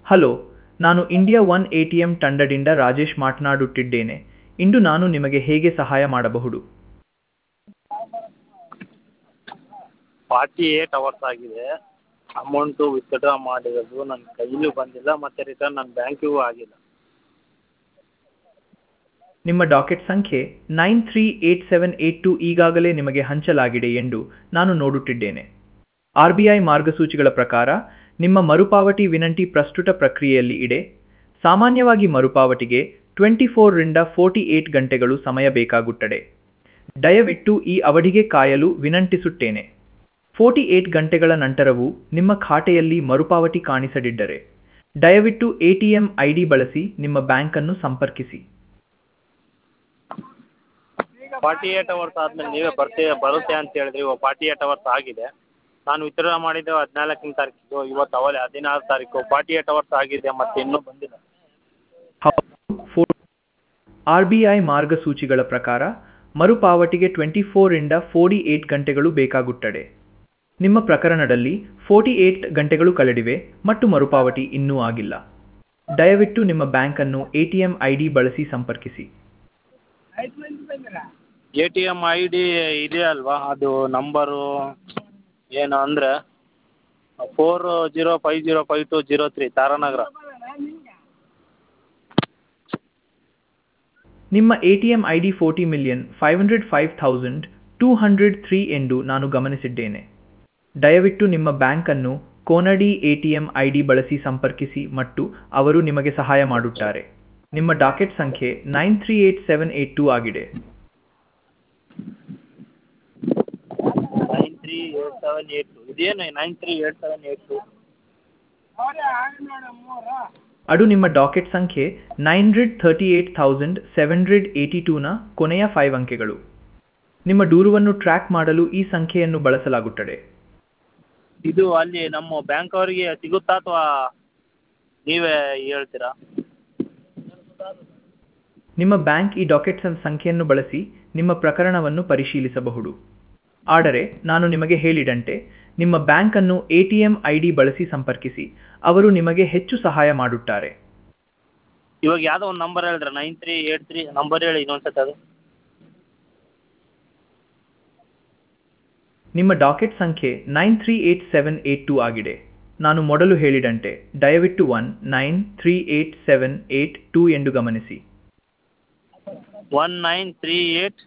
Hello, ನಾನು India one ATM ತಂಡದಿಂದ ರಾಜೇಶ್ ಮಾತನಾಡುತ್ತಿದ್ದೇನೆ. ಇಂದು ನಾನು ನಿಮಗೆ ಹೇಗೆ ಸಹಾಯ ಮಾಡಬಹುದು? 48 ಅವರ್ಸ್ ಆಗಿದೆ. ಅಮೌಂಟು ವಿತ್ಡ್ರಾ ಮಾಡಿರೋದು ನನ್ನ ಕೈಲೂ ಬಂದಿಲ್ಲ ಮತ್ತು ರಿಟರ್ನ್ ನನ್ನ ಬ್ಯಾಂಕಿಗೂ ಆಗಿಲ್ಲ. ನಿಮ್ಮ ಡಾಕೆಟ್ ಸಂಖ್ಯೆ 938782 ಈಗಾಗಲೇ ನಿಮಗೆ ಹಂಚಲಾಗಿದೆ ಎಂದು ನಾನು ನೋಡುತ್ತಿದ್ದೇನೆ. RBI ಮಾರ್ಗಸೂಚಿಗಳ ಪ್ರಕಾರ ನಿಮ್ಮ ಮರುಪಾವತಿ ವಿನಂತಿ ಪ್ರಸ್ತುತ ಪ್ರಕ್ರಿಯೆಯಲ್ಲಿ ಇದೆ. ಸಾಮಾನ್ಯವಾಗಿ ಮರುಪಾವತಿಗೆ 24 ರಿಂದ 48 ಗಂಟೆಗಳು ಸಮಯ ಬೇಕಾಗುತ್ತದೆ. ದಯವಿಟ್ಟು ಈ ಅವಧಿಗೆ ಕಾಯಲು ವಿನಂತಿಸುತ್ತೇನೆ. 48 ಗಂಟೆಗಳ ನಂತರವೂ ನಿಮ್ಮ ಖಾತೆಯಲ್ಲಿ ಮರುಪಾವತಿ ಕಾಣಿಸದಿದ್ದರೆ ದಯವಿಟ್ಟು ATM ID ಬಳಸಿ ನಿಮ್ಮ ಬ್ಯಾಂಕನ್ನು ಸಂಪರ್ಕಿಸಿ. 48 ಅವರ್ಸ್ ಆದಮೇಲೆ ನೀವೇ ಬರುತ್ತೆ ಅಂತ ಹೇಳಿದ್ರಿ. 48 ಅವರ್ಸ್ ಆಗಿದೆ. ನಾನು ವಿತ್ಡ್ರಾ ಮಾಡಿದ್ದು 14ನೇ ತಾರೀಕಿಗೆ, ಇವತ್ತು ಅವಲೇ 16 ತಾರೀಕು. 48 ಅವರ್ಸ್ ಆಗಿದೆ ಮತ್ತು ಇನ್ನೂ ಬಂದಿಲ್ಲ. RBI ಮಾರ್ಗಸೂಚಿಗಳ ಪ್ರಕಾರ ಮರುಪಾವತಿಗೆ 24 ರಿಂದ 48 ಗಂಟೆಗಳು ಬೇಕಾಗುತ್ತದೆ. ನಿಮ್ಮ ಪ್ರಕರಣದಲ್ಲಿ 48 ಗಂಟೆಗಳು ಕಳೆದಿವೆ ಮತ್ತು ಮರುಪಾವತಿ ಇನ್ನೂ ಆಗಿಲ್ಲ. ದಯವಿಟ್ಟು ನಿಮ್ಮ ಬ್ಯಾಂಕನ್ನು ATM ID ಬಳಸಿ ಸಂಪರ್ಕಿಸಿ. ATM ID ಇದೆ ಅಲ್ವಾ, ಅದು ನಂಬರು ಏನು ಅಂದರೆ 40505203 ತಾರಾನಗರ. ನಿಮ್ಮ ATM ID 40,505,203 ಎಂದು ನಾನು ಗಮನಿಸಿದ್ದೇನೆ. ದಯವಿಟ್ಟು ನಿಮ್ಮ ಬ್ಯಾಂಕನ್ನು ಕೋನಡಿ ATM ID ಬಳಸಿ ಸಂಪರ್ಕಿಸಿ ಮತ್ತು ಅವರು ನಿಮಗೆ ಸಹಾಯ ಮಾಡುತ್ತಾರೆ. ನಿಮ್ಮ ಡಾಕೆಟ್ ಸಂಖ್ಯೆ 938782 ಆಗಿದೆ. 938782 ಇದೇನು 938782? ಅದು ನಿಮ್ಮ ಡಾಕೆಟ್ ಸಂಖ್ಯೆ 938782ನ ಕೊನೆಯ 5 ಅಂಕೆಗಳು. ನಿಮ್ಮ ದೂರುವನ್ನು ಟ್ರ್ಯಾಕ್ ಮಾಡಲು ಈ ಸಂಖ್ಯೆಯನ್ನು ಬಳಸಲಾಗುತ್ತದೆ. ಇದು ಅಲ್ಲಿ ನಮ್ಮ ಬ್ಯಾಂಕ್ ಅವರಿಗೆ ಸಿಗುತ್ತಾ ಅಥವಾ ನೀವೇ ಹೇಳ್ತೀರಾ? ನಿಮ್ಮ ಬ್ಯಾಂಕ್ ಈ ಡಾಕೆಟ್ ಸಂಖ್ಯೆಯನ್ನು ಬಳಸಿ ನಿಮ್ಮ ಪ್ರಕರಣವನ್ನು ಪರಿಶೀಲಿಸಬಹುದು. ಆದರೆ ನಾನು ನಿಮಗೆ ಹೇಳಿದಂತೆ ನಿಮ್ಮ ಬ್ಯಾಂಕನ್ನು ATM ID ಬಳಸಿ ಸಂಪರ್ಕಿಸಿ, ಅವರು ನಿಮಗೆ ಹೆಚ್ಚು ಸಹಾಯ ಮಾಡುತ್ತಾರೆ. ಇವಾಗ ಯಾವುದೋ ಒಂದು ನಂಬರ್ ಹೇಳಿದ್ರೆ 9383 ನಂಬರ್ ಹೇಳಿ ಇನ್ನೊಂದ್ಸತಿ. ಅದು ನಿಮ್ಮ ಡಾಕೆಟ್ ಸಂಖ್ಯೆ 938782 ಆಗಿದೆ. ನಾನು ಮೊದಲು ಹೇಳಿದಂತೆ ದಯವಿಟ್ಟು 193878 ಎಂದು ಗಮನಿಸಿ. 1938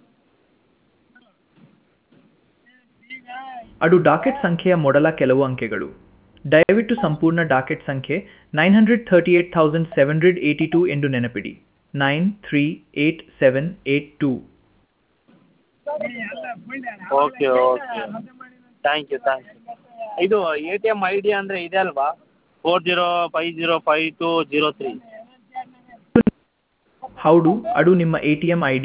ಅದು ಡಾಕೆಟ್ ಸಂಖ್ಯೆಯ ಮೊದಲ ಕೆಲವು ಅಂಕೆಗಳು. ದಯವಿಟ್ಟು ಸಂಪೂರ್ಣ ಡಾಕೆಟ್ ಸಂಖ್ಯೆ 938782 ಎಂದು ನೆನಪಿಡಿ. 938782. Okay thank you. ಇದು ATM ID ಅಂದರೆ ಇದೆ ಅಲ್ವಾ, 40505203? ಹೌದು, ಅದು ನಿಮ್ಮ ATM ID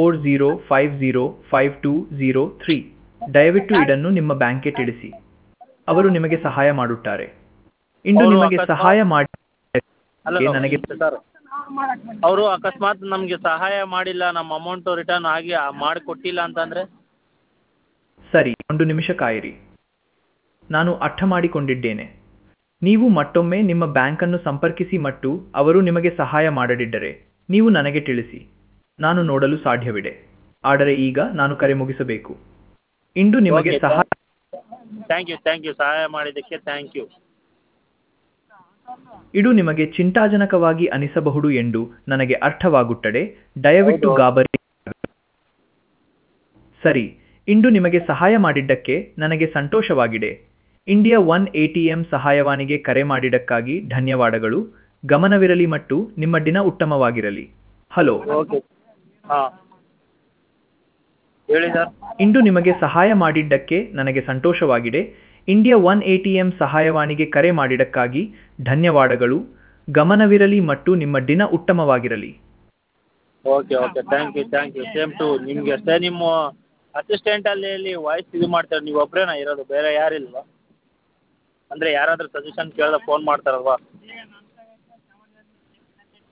40505203. ದಯವಿಟ್ಟು ಇದನ್ನು ನಿಮ್ಮ ಬ್ಯಾಂಕ್ಗೆ ತಿಳಿಸಿ, ಅವರು ನಿಮಗೆ ಸಹಾಯ ಮಾಡುತ್ತಾರೆ. ಇಂದು ನಿಮಗೆ ಸಹಾಯ ಮಾಡಿ ನನಗೆ ಸರ್, ಅವರು ಅಕಸ್ಮಾತ್ ನಮಗೆ ಸಹಾಯ ಮಾಡಿಲ್ಲ, ನಮ್ಮ ಅಮೌಂಟು ರಿಟರ್ನ್ ಆಗಿ ಮಾಡಿಕೊಟ್ಟಿಲ್ಲ ಅಂತಂದರೆ? ಸರಿ, ಒಂದು ನಿಮಿಷ ಕಾಯಿರಿ. ನಾನು ಅರ್ಥ ಮಾಡಿಕೊಂಡಿದ್ದೇನೆ. ನೀವು ಮತ್ತೊಮ್ಮೆ ನಿಮ್ಮ ಬ್ಯಾಂಕನ್ನು ಸಂಪರ್ಕಿಸಿ ಮತ್ತು ಅವರು ನಿಮಗೆ ಸಹಾಯ ಮಾಡದಿದ್ದರೆ ನೀವು ನನಗೆ ತಿಳಿಸಿ. ನಾನು ನೋಡಲು ಸಾಧ್ಯವಿದೆ, ಆದರೆ ಈಗ ನಾನು ಕರೆ ಮುಗಿಸಬೇಕು. ಇಂದು ನಿಮಗೆ ಸಹಾಯ. ಥ್ಯಾಂಕ್ ಯು ಸಹಾಯ ಮಾಡಿದ್ದಕ್ಕೆ ಥ್ಯಾಂಕ್ ಯು. ಇದು ನಿಮಗೆ ಚಿಂತಾಜನಕವಾಗಿ ಅನಿಸಬಹುದು ಎಂದು ನನಗೆ ಅರ್ಥವಾಗುತ್ತದೆ. ದಯವಿಟ್ಟು ಗಾಬರಿ. ಸರಿ, ಇಂದು ನಿಮಗೆ ಸಹಾಯ ಮಾಡಿದ್ದಕ್ಕೆ ನನಗೆ ಸಂತೋಷವಾಗಿದೆ. ಇಂಡಿಯಾ ಒನ್ ATM ಸಹಾಯವಾಣಿಗೆ ಕರೆ ಮಾಡಿದ್ದಕ್ಕಾಗಿ ಧನ್ಯವಾದಗಳು. ಗಮನವಿರಲಿ ಮತ್ತು ನಿಮ್ಮ ದಿನ ಉತ್ತಮವಾಗಿರಲಿ. ಹಲೋ. ಓಕೆ, ಹಾಂ ಹೇಳಿ ಸರ್. ಇಂದು ನಿಮಗೆ ಸಹಾಯ ಮಾಡಿದ್ದಕ್ಕೆ ನನಗೆ ಸಂತೋಷವಾಗಿದೆ. ಇಂಡಿಯಾ ಒನ್ ATM ಸಹಾಯವಾಣಿಗೆ ಕರೆ ಮಾಡಿದ್ದಕ್ಕಾಗಿ ಧನ್ಯವಾದಗಳು. ಗಮನವಿರಲಿ ಮತ್ತು ನಿಮ್ಮ ದಿನ ಉತ್ತಮವಾಗಿರಲಿ. Okay thank you. Same to ನಿಮಗೆ ಅಷ್ಟೇ. ನಿಮ್ಮ ಅಸಿಸ್ಟೆಂಟಲ್ಲಿ ವಾಯ್ಸ್ ಇದು ಮಾಡ್ತಾರೆ, ನೀವು ಒಬ್ಬರೇನಾ ಇರೋದು, ಬೇರೆ ಯಾರಿಲ್ವಾ? ಅಂದರೆ ಯಾರಾದರೂ ಸಜೆಷನ್ ಕೇಳಿದ್ರೆ ಫೋನ್ ಮಾಡ್ತಾರಲ್ವಾ?